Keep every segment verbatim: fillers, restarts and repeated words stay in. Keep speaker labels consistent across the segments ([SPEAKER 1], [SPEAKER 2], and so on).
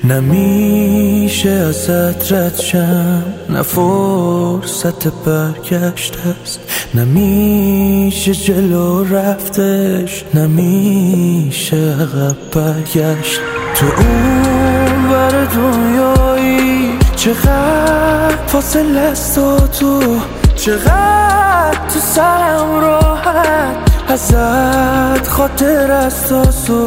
[SPEAKER 1] نمیشه ازت رد شم، نه فرصت برگشت است، نمیشه جلو رفتش، نمیشه عقب برگشت. تو اون ور دنیایی چقدر فاصله است و تو چقدر تو سرم راحت ازت خاطر است آسو.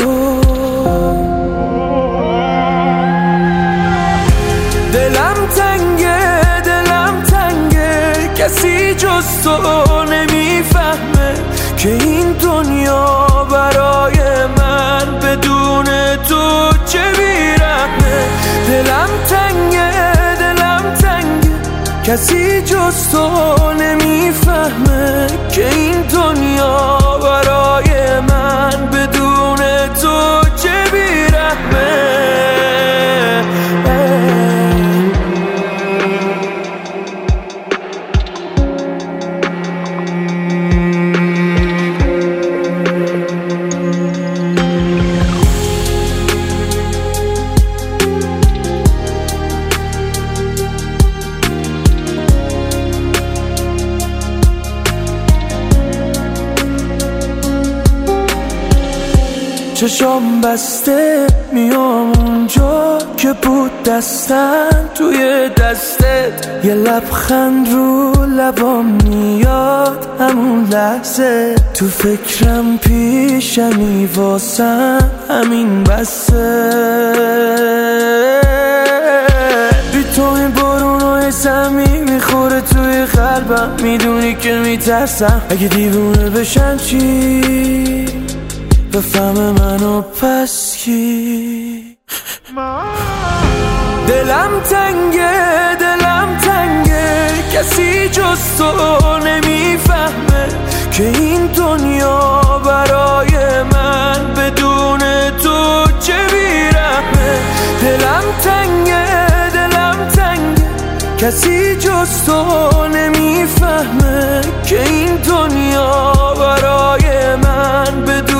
[SPEAKER 1] دلم تنگه دلم تنگه کسی جز تو نمیفهمه که این دنیا برای من بدون تو چه بیرحمه. دلم تنگه دلم تنگه کسی جز تو نمیفهمه که این دنیا برای من بدون تو چه بیرحمه. چشام بسته میام اونجا که بود دستن توی دستت، یه لبخند رو لبام میاد همون لحظه، تو فکرم پیشمی واسم همین بسه. بی تو این بارونای زمین میخوره توی قلبم، میدونی که میترسم اگه دیوونه بشم چی بفهم منو پس کی. دلم تنگه دلم تنگه کسی جز تو نمیفهمه که این دنیا برای من بدون تو چه بیرحمه. دلم تنگه دلم تنگه کسی جز تو نمیفهمه که این دنیا برای من بدون